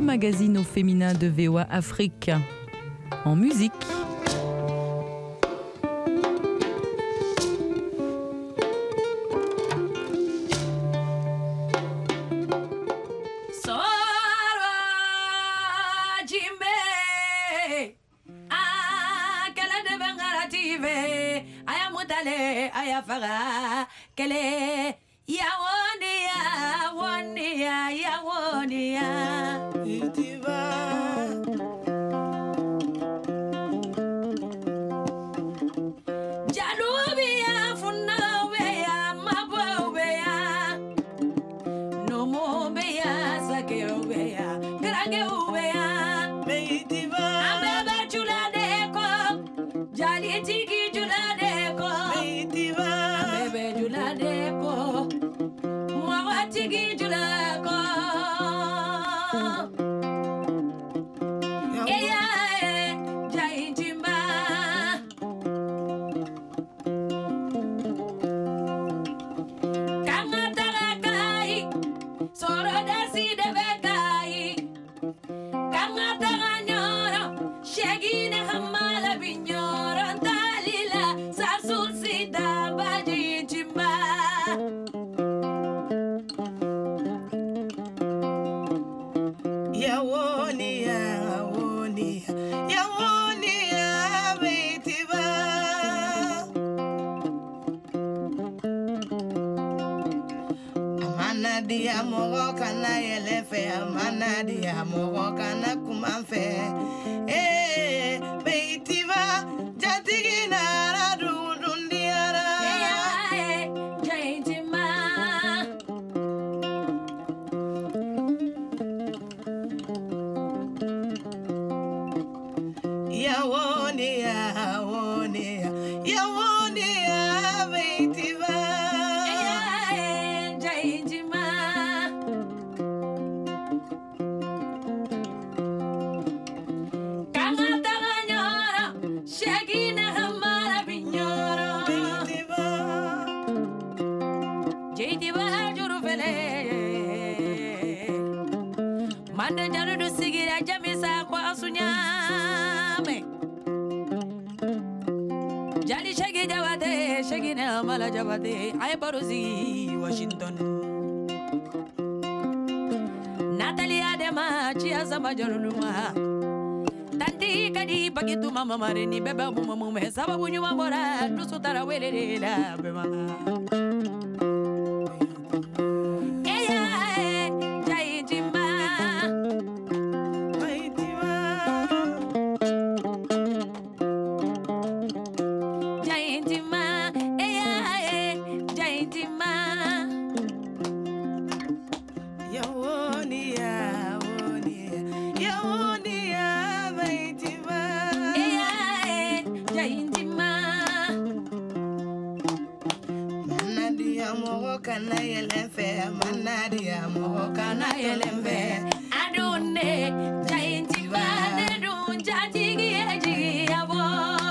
magazine au féminin de VOA Afrique. En musique. Faga kele yawonia itiba jalubia funawea mabowea nomobea sakewea gragewea itiba abebe chuladeko jalitiki chuladeko itiba Juladeko, Mwatigi Julako. Eya Jainjimba. Kangatarakai, Sorodasi de Begai. Kangataranyoro, Shagina Hamala Vignoro, Dalila, Sasul Sida Baji. Dia mogo kana yelefe amana dia mogo kana kumanfe beitiva jatigina radundundiara jaitima yawonia beitiva Manda jaru du sigira jamisa kwa sunyame Jali shagi jawade shagi na mala jawade ay baruzi Washington Natalia Dema chia sama jaruluma Tanti kadi pakitu mama marini beba mume sababu nyuma bora nusutara welele la bema Kana yelemfe manadia mo kana yelemfe adune jainti bane dun jatigi eji abo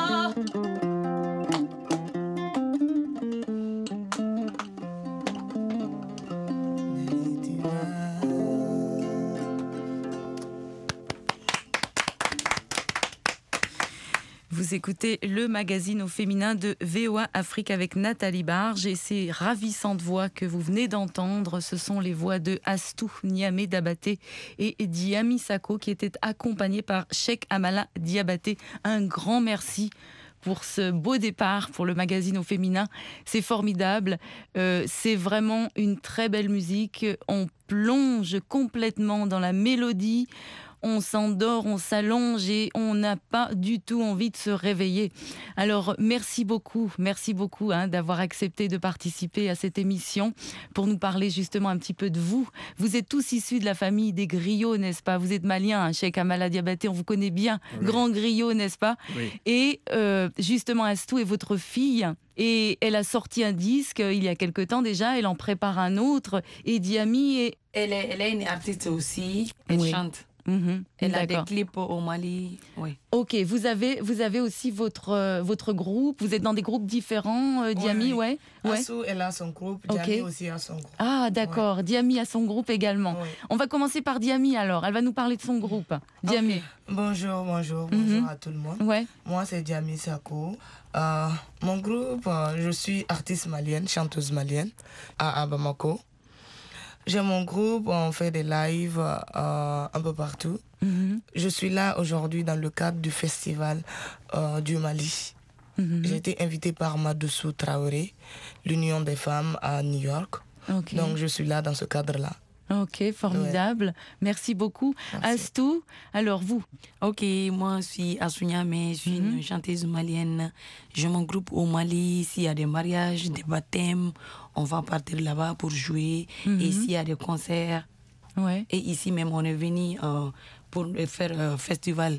Vous écoutez le magazine au féminin de VOA Afrique avec Nathalie Barge et ces ravissantes voix que vous venez d'entendre, ce sont les voix de Astou Niamé Dabaté et Diami Sako qui étaient accompagnés par Cheikh Amala Diabaté. Un grand merci pour ce beau départ pour le magazine au féminin. C'est formidable, c'est vraiment une très belle musique. On plonge complètement dans la mélodie. On s'endort, on s'allonge et on n'a pas du tout envie de se réveiller. Alors, merci beaucoup d'avoir accepté de participer à cette émission pour nous parler justement un petit peu de vous. Vous êtes tous issus de la famille des griots, n'est-ce pas ? Vous êtes malien, Cheikh Amala Diabaté, on vous connaît bien, oui. Grand griot, n'est-ce pas ? Oui. Et justement, Astou est votre fille. Et elle a sorti un disque il y a quelque temps déjà, elle en prépare un autre. Et Diami Elle est une artiste aussi, elle chante. Elle a des D'accord. clips au Mali. Oui. Ok, vous avez aussi votre groupe. Vous êtes dans des groupes différents, Diamy, ouais. Assou, elle a son groupe, Ok. Diamy aussi a son groupe. Ah, d'accord. Diamy a son groupe également. Oui. On va commencer par Diamy alors. Elle va nous parler de son groupe. Diamy. Bonjour à tout le monde. Ouais. Moi, c'est Diamy Sako. Mon groupe, je suis artiste malienne, chanteuse malienne à Bamako. J'ai mon groupe, on fait des lives un peu partout. Je suis là aujourd'hui dans le cadre du festival du Mali. J'ai été invitée par Madoussou Traoré, l'Union des femmes à New York. Ok. Donc je suis là dans ce cadre-là. Ok, formidable. Merci beaucoup. Merci. Astou, alors vous? Ok, moi je suis Assounia, mais je suis une chanteuse malienne. J'ai mon groupe au Mali. S'il y a des mariages, des baptêmes, on va partir là-bas pour jouer. Et s'il y a des concerts, Ouais. et ici même on est venu pour faire un festival.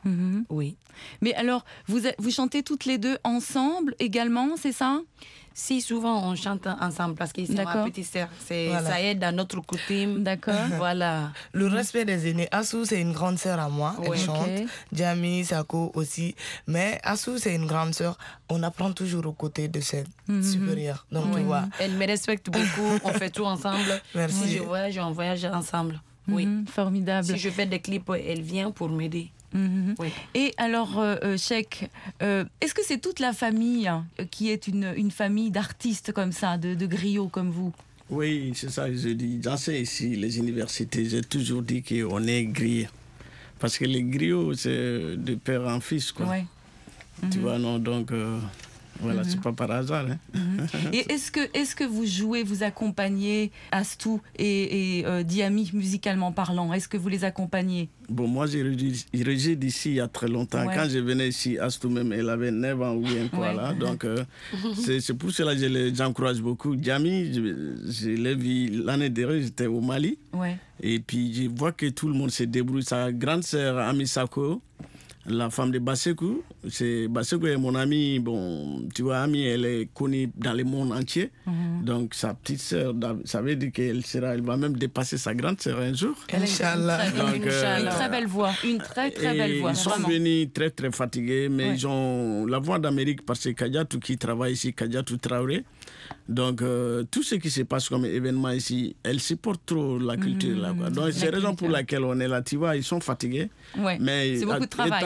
Oui. Mais alors, vous chantez toutes les deux ensemble également, c'est ça? Si souvent on chante ensemble parce que c'est ma D'accord. petite sœur, Voilà. ça aide à notre coutume. D'accord. Voilà. Le respect des aînés. Assou, c'est une grande sœur à moi. Elle Ouais. chante. Ok. Diamy, Sako aussi. Mais Assou, c'est une grande sœur. On apprend toujours aux côtés de cette supérieure. Donc, tu vois. Elle me respecte beaucoup, on fait tout ensemble. Merci. Si je voyage, on voyage ensemble. Oui. Formidable. Si je fais des clips, elle vient pour m'aider. Oui. Et alors, Cheikh, est-ce que c'est toute la famille qui est une famille d'artistes comme ça, de griots comme vous? Oui, c'est ça que je dis. J'enseigne ici les universités. J'ai toujours dit qu'on est grillé. Parce que les griots, c'est de père en fils, quoi. Ouais. Tu vois, non, donc, voilà, c'est pas par hasard. Hein. Et est-ce que vous jouez, vous accompagnez Astou et Diamy musicalement parlant? Est-ce que vous les accompagnez? Bon, moi, je réside ici il y a très longtemps. Ouais. Quand je venais ici, Astou même, elle avait 9 ans ou bien quoi, Ouais. là. Donc, c'est pour cela que j'encourage beaucoup. Diamy, je l'ai vu l'année dernière, j'étais au Mali. Ouais. Et puis, je vois que tout le monde se débrouille. Sa grande sœur, Ami Sako, la femme de Bassekou, Bassekou est mon amie. Bon, tu vois, Ami, elle est connue dans le monde entier. Donc, sa petite sœur, ça veut dire elle va même dépasser sa grande sœur un jour. Inch'Allah. Donc, Une très belle voix, une très belle et voix. ils sont vraiment. venus très très fatigués, mais Ouais. ils ont la voix d'Amérique parce que Kadiatou qui travaille ici, Kadiatou Traoré. Donc tout ce qui se passe comme événement ici, elle supporte trop la culture là, quoi. Donc c'est la raison pour laquelle on est là. Tu vois, ils sont fatigués. Ouais. Mais C'est beaucoup de travail.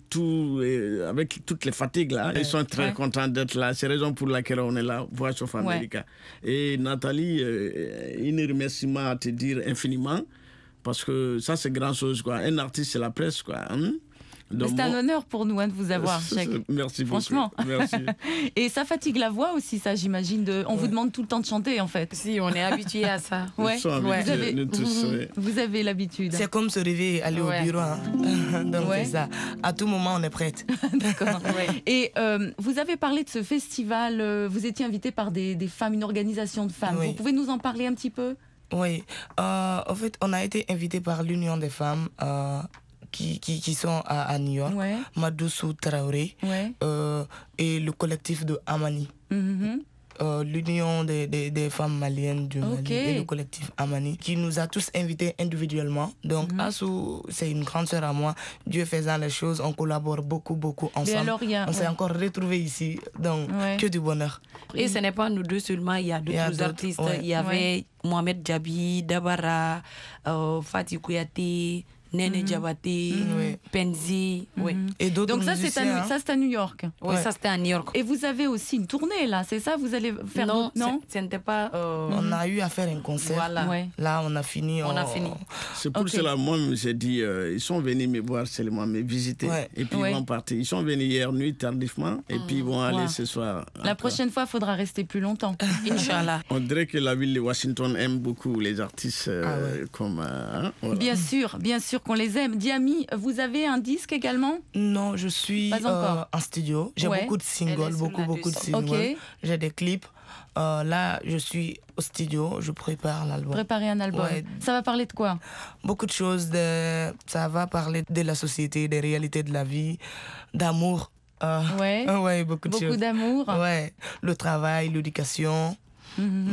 avec toutes les fatigues là, ils sont très Ouais. contents d'être là. C'est la raison pour laquelle on est là, Voice of America. Et Nathalie, un remerciement à te dire infiniment. Parce que ça, c'est grand chose, quoi. Un artiste, c'est la presse, quoi. Donc, C'est un honneur pour nous de vous avoir, Cheikh. Merci beaucoup. Franchement. Merci. Et ça fatigue la voix aussi, ça, j'imagine. On vous demande tout le temps de chanter, en fait. Si, on est habitué à ça. Ouais. Ils sont Ouais. habitués, nous tous, oui. Vous avez l'habitude. C'est comme se réveiller et aller Ouais. au bureau. Hein. Donc, Ouais. c'est ça. À tout moment, on est prête. D'accord. Ouais. Et vous avez parlé de ce festival. Vous étiez invité par des femmes, une organisation de femmes. Oui. Vous pouvez nous en parler un petit peu? Oui. En fait, on a été invité par l'Union des femmes qui sont à New York. Ouais. Madoussou Traoré Ouais. et le collectif de Amani. Mhm. L'Union des femmes maliennes du Mali Ok. et le collectif Amani qui nous a tous invités individuellement. Donc, Assou, c'est une grande sœur à moi. Dieu faisant les choses, on collabore beaucoup ensemble. alors, il y a- on s'est ouais. encore retrouvés ici. Donc, Ouais. que du bonheur. Et ce n'est pas nous deux seulement, il y a Il y a d'autres d'autres, artistes. ouais. Il y avait Mohamed Djabi, Dabara, Fatih Kouyaté, Nene Diabaté, Oui. Penzi. Oui. Et d'autres Donc ça, c'est musiciens, hein. à New York. Oui, Ouais. ça c'était à New York. Et vous avez aussi une tournée, là, c'est ça? Vous allez faire Non, d'autres- non ce n'était pas. On a eu à faire un concert. Voilà. Ouais. Là, on a fini. On a fini. C'est pour Ok. cela, moi, j'ai dit, ils sont venus me voir seulement, me visiter. Ouais. Et puis Ouais. ils vont partir. Ils sont venus hier nuit tardivement et puis ils vont aller Wow. ce soir. La encore. prochaine fois, il faudra rester plus longtemps. Inch'Allah. On dirait que la ville de Washington aime beaucoup les artistes comme. Voilà. Bien sûr qu'on les aime. Diamy, vous avez un disque également? Non, je suis Pas encore. en studio. J'ai Ouais. beaucoup de Elle singles, est sur beaucoup de là-dessus. singles. Ok. J'ai des clips. Là, je suis au studio, je prépare l'album. Préparer un album. Ouais. Ça va parler de quoi? Beaucoup de choses. Ça va parler de la société, des réalités de la vie, d'amour. Ouais. Ouais, beaucoup de Beaucoup choses. d'amour. Ouais, le travail, l'éducation. Mhm. Bon.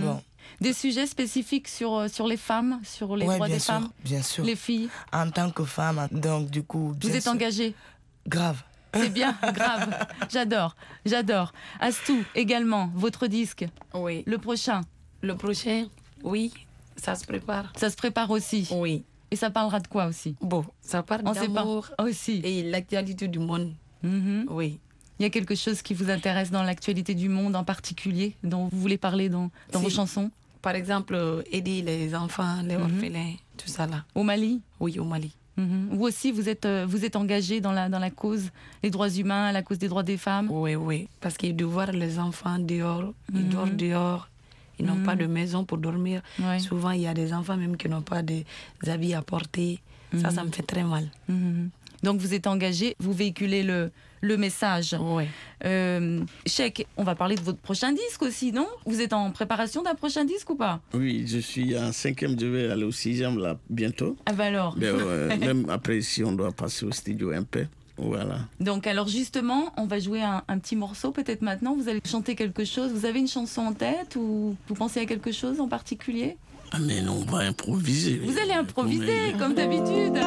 Des sujets spécifiques sur les femmes, sur les droits des femmes, bien sûr. les filles. En tant que femme, donc du coup... Vous êtes engagée? Grave. C'est bien, grave. J'adore. Astou, également, votre disque. Oui. Le prochain. Le prochain, oui, ça se prépare. Ça se prépare aussi. Oui. Et ça parlera de quoi aussi? Bon, ça parle d'amour aussi. Et l'actualité du monde. Oui. Il y a quelque chose qui vous intéresse dans l'actualité du monde en particulier, dont vous voulez parler dans vos chansons? Par exemple, aider les enfants, les orphelins, tout ça là. Au Mali? Oui, au Mali. Vous aussi, vous êtes engagé dans la cause des droits humains, la cause des droits des femmes? Oui. Parce que de voir les enfants dehors, ils dorment dehors, ils n'ont pas de maison pour dormir. Ouais. Souvent, il y a des enfants même qui n'ont pas des habits à porter. Ça me fait très mal. Donc vous êtes engagé, vous véhiculez le message. Oui. Cheikh, on va parler de votre prochain disque aussi, non? Vous êtes en préparation d'un prochain disque ou pas? Oui, je suis en 5e, je vais aller au 6e là bientôt. Ah bah alors. Même après, si on doit passer au studio un peu. Voilà. Donc alors justement, on va jouer un petit morceau peut-être maintenant. Vous allez chanter quelque chose. Vous avez une chanson en tête ou vous pensez à quelque chose en particulier? Ah mais non, on va improviser. Vous allez improviser comme d'habitude.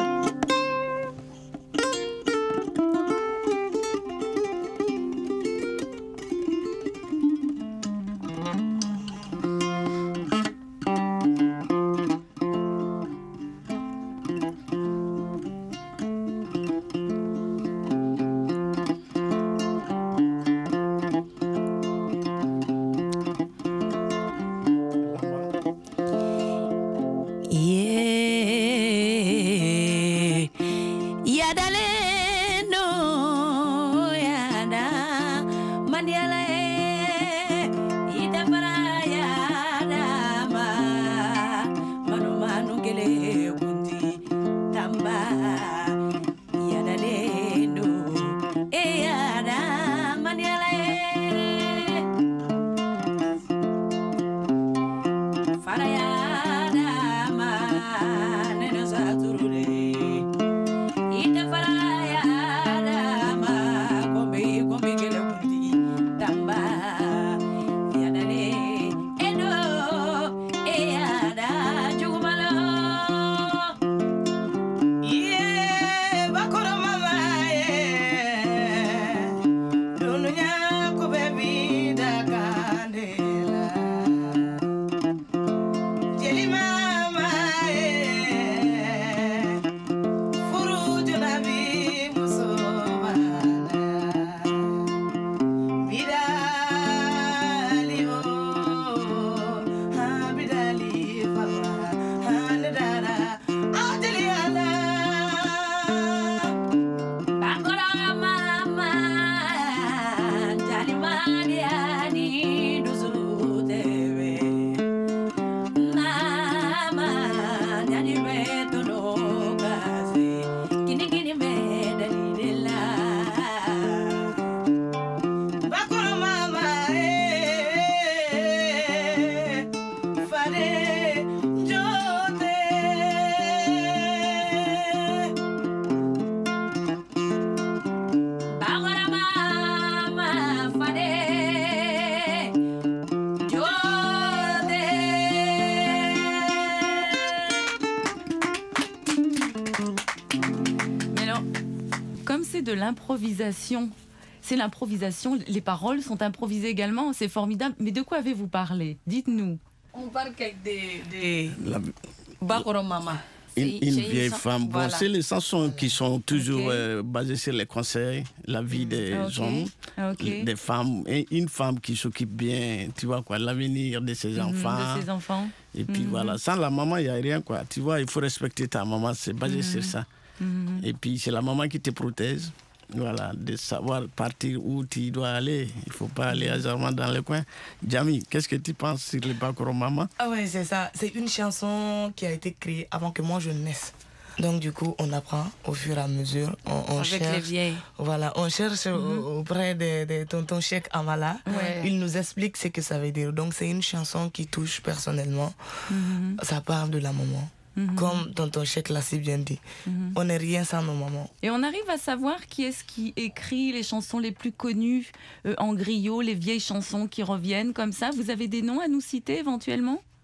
De l'improvisation. C'est l'improvisation, les paroles sont improvisées également, c'est formidable. Mais de quoi avez-vous parlé? Dites-nous. On parle de Bakoro Mama. Une vieille femme. Bon, c'est les chansons qui sont toujours basées sur les conseils, la vie des hommes, des femmes. Et une femme qui s'occupe bien, tu vois quoi, l'avenir de ses enfants. De ses enfants. Et puis voilà, sans la maman, il n'y a rien quoi. Tu vois, il faut respecter ta maman, c'est basé sur ça. Et puis c'est la maman qui te protège, voilà, de savoir partir où tu dois aller. Il ne faut pas aller hasardement dans le coin. Djami, qu'est-ce que tu penses sur le Bakoro Mama? Ah ouais, c'est ça. C'est une chanson qui a été créée avant que moi je naisse. Donc du coup, on apprend au fur et à mesure. On avec cherche, les vieilles. Voilà, on cherche auprès de tonton Cheikh Amala. Ouais. Il nous explique ce que ça veut dire. Donc c'est une chanson qui touche personnellement. Ça parle de la maman. Comme tonton Cheikh l'a si bien dit. On n'est rien sans nos mamans. Et on arrive à savoir qui est-ce qui écrit les chansons les plus connues en griot, les vieilles chansons qui reviennent comme ça. Vous avez des noms à nous citer éventuellement?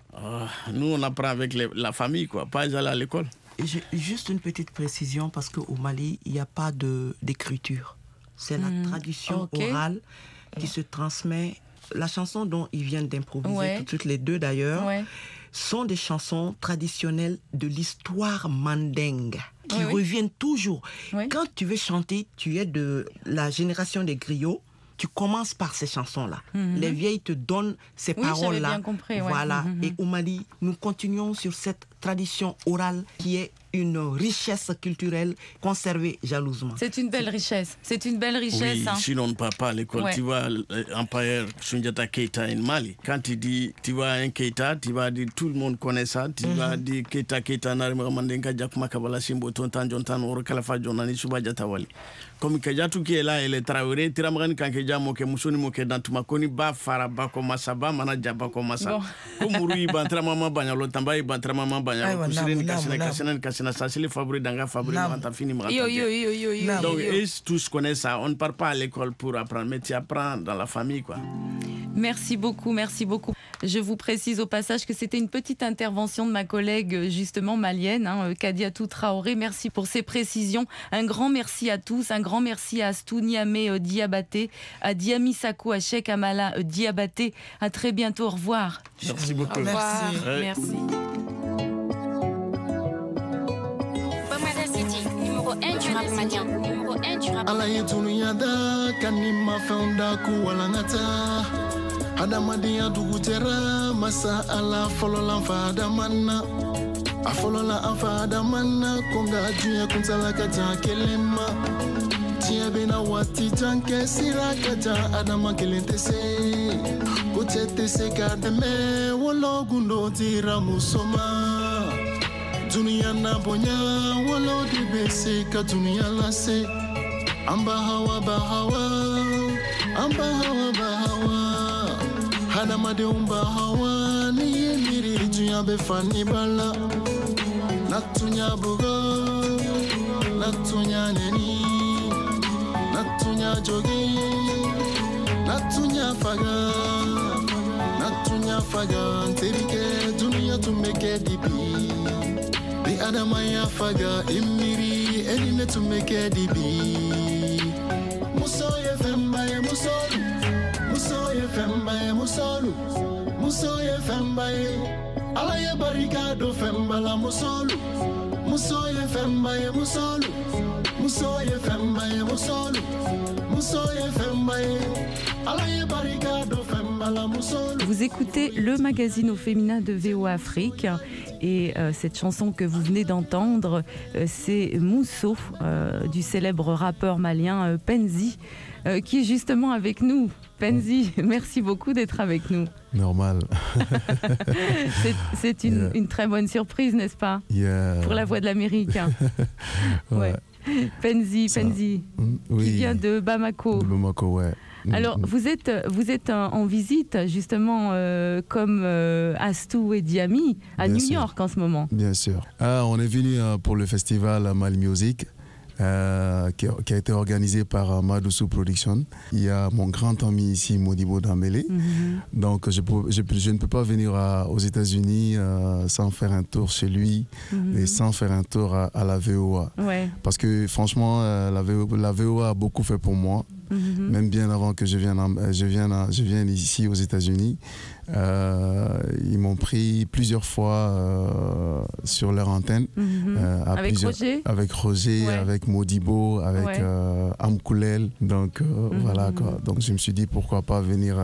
Nous, on apprend avec la famille, quoi, pas aller à l'école. Juste une petite précision, parce qu'au Mali, il n'y a pas d'écriture. C'est la tradition orale qui se transmet. La chanson dont ils viennent d'improviser, tout de suite les deux d'ailleurs, sont des chansons traditionnelles de l'histoire mandingue qui reviennent toujours. Quand tu veux chanter, tu es de la génération des griots, tu commences par ces chansons-là. Les vieilles te donnent ces paroles-là. Bien compris, voilà. Et au Mali, nous continuons sur cette tradition orale qui est une richesse culturelle conservée jalousement. C'est une belle richesse. C'est une belle richesse. Oui, sinon on ne part pas à l'école. Tu vois, l'empire Sundiata Keita en Mali. Quand tu dis, tu vois un Keita, tu vas dire, tout le monde connaît ça. Tu vas dire Keita, Narima Mandenka, Jakuma Kabala Simbo, Tontan, Jontan, Orokalafa, Jonani, Suba Jatawali. Comme Kajatu qui est là, elle est Traoré, Tiramran Kankeja, Moke, Musoni Moke, Dantumakoni, Ba, Faraba, Komasaba, Manajaba, Komasa. Kumuri, Bantramama, Banyalo, Tambaï, Bantramama, Banyalo, Kusine, Kasina, Sassili, Fabri, Danga, Fabri, Mantafini, Mantafini. Donc, tous connaissent ça. On ne part pas à l'école pour apprendre, mais tu apprends dans la famille, quoi. Merci beaucoup, merci beaucoup. Je vous précise au passage que c'était une petite intervention de ma collègue justement malienne, Kadiatou Traoré. Merci pour ces précisions. Un grand merci à tous, un grand merci à Astou Niamé Diabaté, à Diami Sakou, à Cheikh Amala Diabaté. À très bientôt, au revoir. Merci beaucoup. Au revoir. Merci. Numéro 1 du rap malien. Numéro 1 du rap malien. Adamadiya dugutera masa ala folola fadamanna afolola afadamanna konga dunya kuntala kata kelema tia bena wati tanke sira kata adama kelentese kutete se kademe wolo gundo tira musoma dunya na bonya wolo dibese ka dunya lase amba hawa bahawa Hadamade hawa ni miri dunya be fani bala natunya bugo natunya neni natunya jogi natunya faga terike dunya tumeke dibi di adama ya faga imiri enine tumeke dibi musoye fembaye musoye fembaye musoye fembaye alaye barikado fembala musoye fembaye musoye fembaye musoye fembaye alaye barikado fembala musolu. Vous écoutez le magazine au féminin de VOA Afrique et cette chanson que vous venez d'entendre, c'est Mousso du célèbre rappeur malien Penzi qui est justement avec nous. Penzi, merci beaucoup d'être avec nous. Normal. C'est une très bonne surprise, n'est-ce pas? Pour la Voix de l'Amérique. Ouais. Penzi, qui vient de Bamako. De Bamako, ouais. Alors, vous êtes en visite, justement, comme Astou et Diami, à New York en ce moment. Bien sûr. On est venu pour le festival Mali Music, qui a été organisé par Madoussou Production. Il y a mon grand ami ici, Modibo Dambélé. Donc, je ne peux pas venir aux États-Unis sans faire un tour chez lui et sans faire un tour à la VOA. Ouais. Parce que, franchement, la VOA a beaucoup fait pour moi. Même bien avant que je vienne ici aux États-Unis. Ils m'ont pris plusieurs fois sur leur antenne. Avec Roger, ouais. Avec Modibo, avec Amkoulel. Donc voilà quoi. Donc je me suis dit pourquoi pas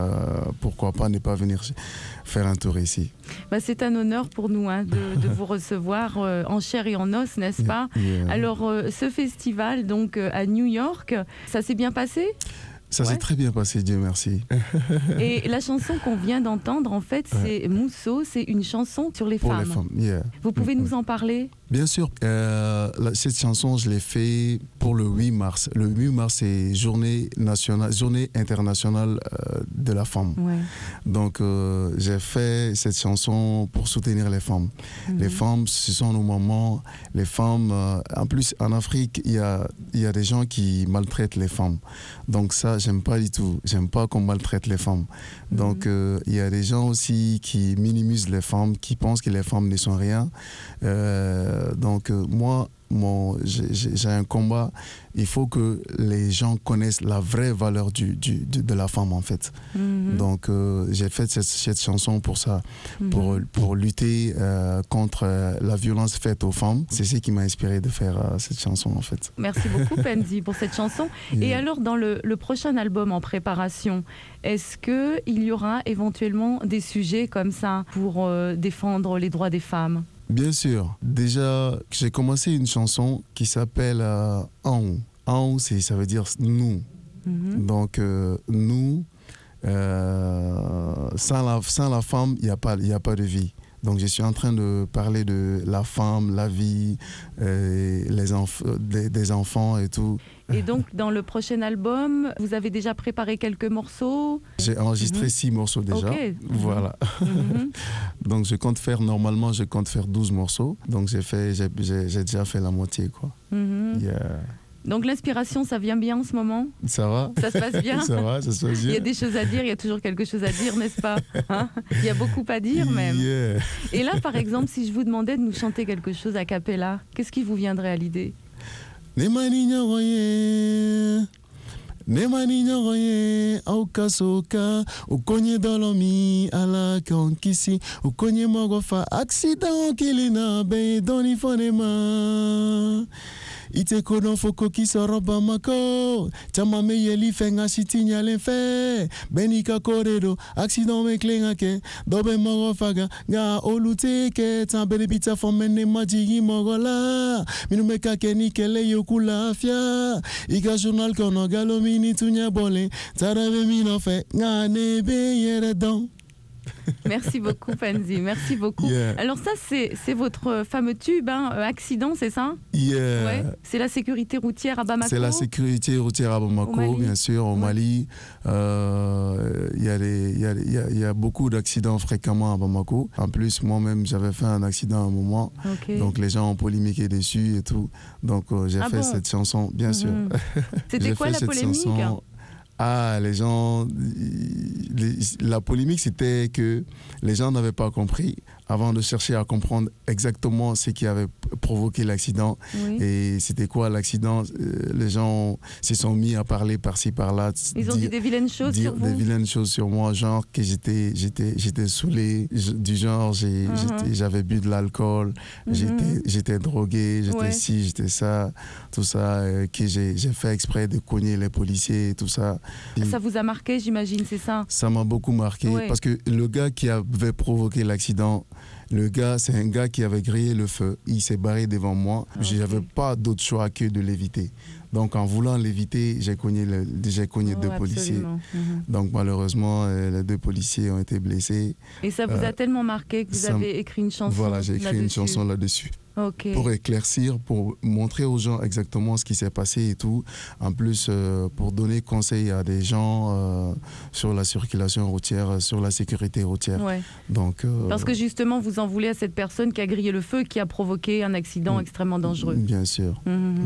ne pas venir faire un tour ici. Bah, c'est un honneur pour nous de vous recevoir en chair et en os, n'est-ce pas? Alors ce festival donc à New York, ça s'est bien passé? Ça s'est très bien passé, Dieu merci. Et la chanson qu'on vient d'entendre, en fait, c'est Mousso, c'est une chanson sur les femmes. Pour les femmes, Vous pouvez nous en parler? Bien sûr, cette chanson, je l'ai fait pour le 8 mars. Le 8 mars, c'est journée internationale de la femme. Ouais. Donc, j'ai fait cette chanson pour soutenir les femmes. Les femmes, ce sont nos mamans. Les femmes, en plus, en Afrique, il y a des gens qui maltraitent les femmes. Donc ça, j'aime pas du tout. J'aime pas qu'on maltraite les femmes. Donc, il y a des gens aussi qui minimisent les femmes, qui pensent que les femmes ne sont rien. Donc moi, j'ai un combat. Il faut que les gens connaissent la vraie valeur de la femme, en fait. Donc j'ai fait cette chanson pour ça, pour lutter contre la violence faite aux femmes. C'est ce qui m'a inspiré de faire cette chanson, en fait. Merci beaucoup, Penzi, pour cette chanson. Et alors, dans le prochain album en préparation, est-ce qu'il y aura éventuellement des sujets comme ça pour défendre les droits des femmes ? Bien sûr. Déjà, j'ai commencé une chanson qui s'appelle Aon. Aon, ça veut dire nous. Donc, nous, sans la femme, il n'y a pas de vie. Donc, je suis en train de parler de la femme, la vie, des enfants et tout. Et donc, dans le prochain album, vous avez déjà préparé quelques morceaux ? J'ai enregistré 6 morceaux déjà. Okay. Voilà. Donc, je compte faire 12 morceaux. Donc, j'ai déjà fait la moitié, quoi. Yeah. Donc, l'inspiration, ça vient bien en ce moment ? Ça va ? Ça se passe bien ? Ça va, ça se passe bien. Il y a des choses à dire, il y a toujours quelque chose à dire, n'est-ce pas ? Il y a beaucoup à dire, même. Yeah. Et là, par exemple, si je vous demandais de nous chanter quelque chose a cappella, qu'est-ce qui vous viendrait à l'idée ? Nemani nyogoye aukasoka ukonye dolomi ala konkisi ukonye mogofa accident kilina be doni fonema ite kodon foko kisoroba mako chama me yeli fenga sitinya lenfe benika koredo accident me klingake dobe mogofaga ga olute ke tambele pizza fomene majigi mogola minu meka keni kele yokula afia iga journal kono galomini tunya bole tarabe mino fe ngane be yeredon. Merci beaucoup, Penzi. Merci beaucoup. Yeah. Alors ça, c'est votre fameux tube, Accident, c'est ça ? Yeah. Ouais. C'est la sécurité routière à Bamako ? C'est la sécurité routière à Bamako, bien sûr, au Mali. Il y a beaucoup d'accidents fréquemment à Bamako. En plus, moi-même, j'avais fait un accident à un moment. Okay. Donc les gens ont polémiqué dessus et tout. Donc j'ai fait cette chanson, bien sûr. C'était quoi la polémique ? Les gens... La polémique, c'était que les gens n'avaient pas compris avant de chercher à comprendre exactement ce qui avait provoqué l'accident. Oui. Et c'était quoi l'accident. Les gens se sont mis à parler par-ci, par-là. Ils ont dit des vilaines choses sur vous ? Des vilaines choses sur moi, genre que j'étais saoulé, du genre j'avais bu de l'alcool, j'étais drogué, j'étais ci, j'étais ça, tout ça, que j'ai fait exprès de cogner les policiers et tout ça. Ça vous a marqué, j'imagine, c'est ça ? Ça m'a beaucoup marqué, parce que le gars qui avait provoqué l'accident, c'est un gars qui avait grillé le feu. Il s'est barré devant moi. Okay. Je n'avais pas d'autre choix que de l'éviter. Donc, en voulant l'éviter, j'ai cogné 2 policiers. Donc, malheureusement, les 2 policiers ont été blessés. Et ça vous a tellement marqué que vous avez écrit une chanson là-dessus ? Voilà, j'ai écrit une chanson là-dessus. Okay. Pour éclaircir, pour montrer aux gens exactement ce qui s'est passé et tout. En plus, pour donner conseil à des gens sur la circulation routière, sur la sécurité routière. Ouais. Donc, parce que justement, vous en voulez à cette personne qui a grillé le feu, qui a provoqué un accident extrêmement dangereux. Bien sûr.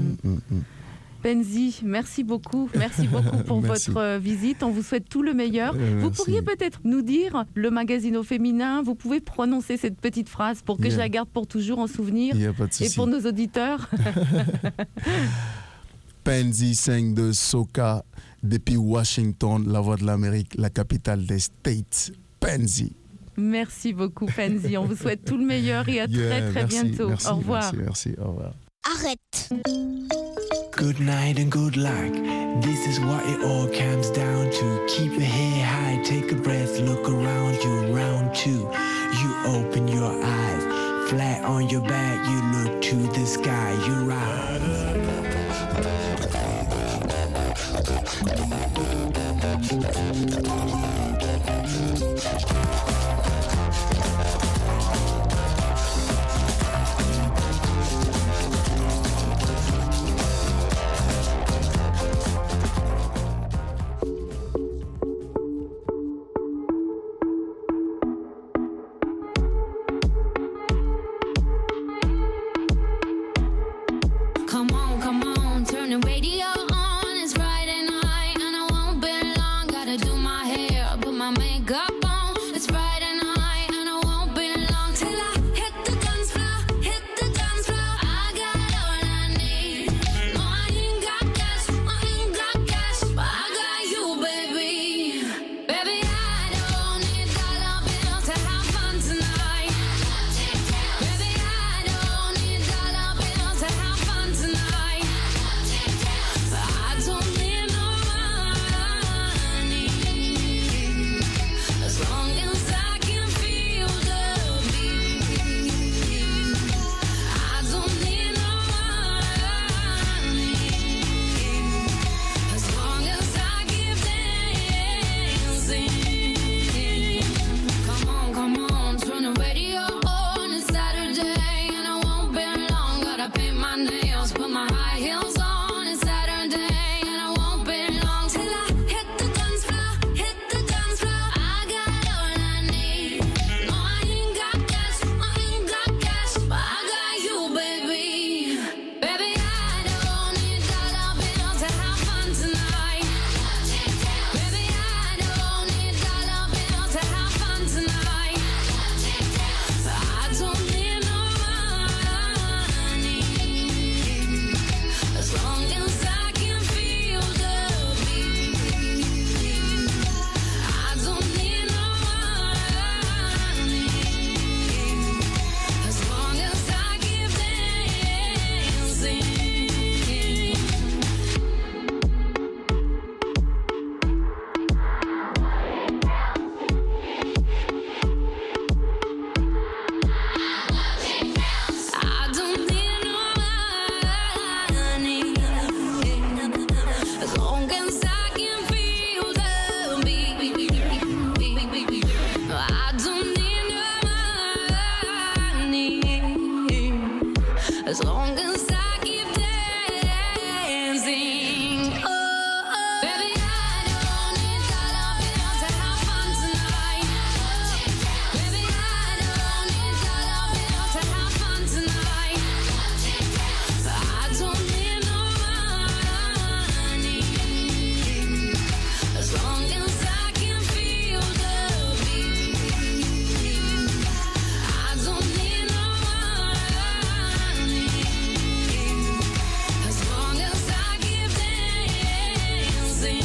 Penzi, merci beaucoup pour votre visite. On vous souhaite tout le meilleur. Vous pourriez peut-être nous dire le magazine au féminin. Vous pouvez prononcer cette petite phrase pour que je la garde pour toujours en souvenir et pour nos auditeurs. Penzi 5 de Soca depuis Washington, la voix de l'Amérique, la capitale des States. Penzi. Merci beaucoup, Penzi. On vous souhaite tout le meilleur et à très bientôt. Au revoir. Merci. Au revoir. Arrête. Good night and good luck. This is what it all comes down to. Keep your head high, take a breath, look around you. Round 2, you open your eyes. Flat on your back, you look to the sky. You rise. up on. It's Friday night and I won't be long till I hit the dance floor, hit the dance floor. I got all I need. No, I ain't got cash, but I got you, baby. Baby, I don't need dollar bills to have fun tonight. Baby, I don't need dollar bills to have fun tonight. I don't need no money as long as I can feel the beat. I don't need no money as long as I keep dancing. Come on, turn the radio on. It's Saturday and I won't be long. Gotta paint my nails, put my high heels on. It's Saturday and I won't be long till I hit the dance floor, hit the dance floor. I got all I need. No, I ain't got cash, but I got you, baby. Baby, I don't need dollar bills to have fun tonight. Baby, I don't need dollar bills to have fun tonight. I don't need no money as long as I can feel the beat. I don't need no money as long as I keep dancing. I don't need no money as long as I can feel the beat. I don't need no money as long as I keep dancing. Oh, baby, I don't need dollar bills to have fun tonight. Baby, I don't need dollar bills to have fun tonight. I don't need no money as long as I can feel the beat. I don't need no money as long as I keep dancing.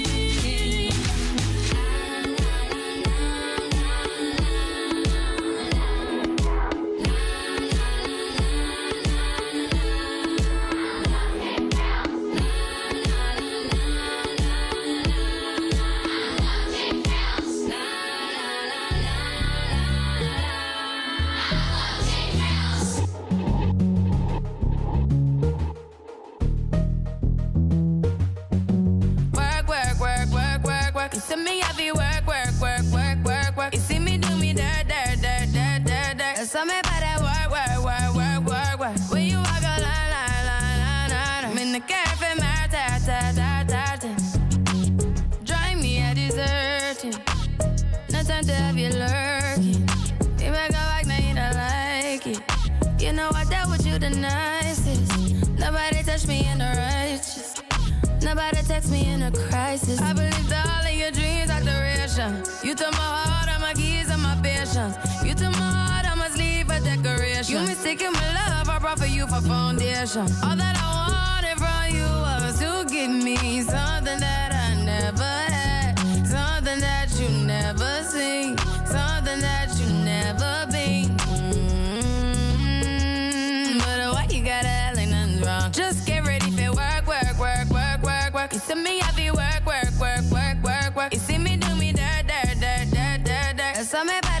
Work. You see me have you work. You see me do me dirt. So me better work. When you walk a line. I'm in the cafe, drive me a deserting. No time to have you lurking. You make go back now you don't like it. You know I dealt with you the nicest. Nobody touched me in the righteous. Nobody text me in a crisis. I believed all of your dreams are duration. You took my heart, all my keys, and my patience. You took my heart, I must leave a decoration. You mistaken my love, I brought for you for foundation. All that I wanted from you was to give me something that I never had, something that you never seen, something that you never been. But why you gotta act like nothing's wrong? Just get ready for work. You see me have you work. You see me do me dirt. So me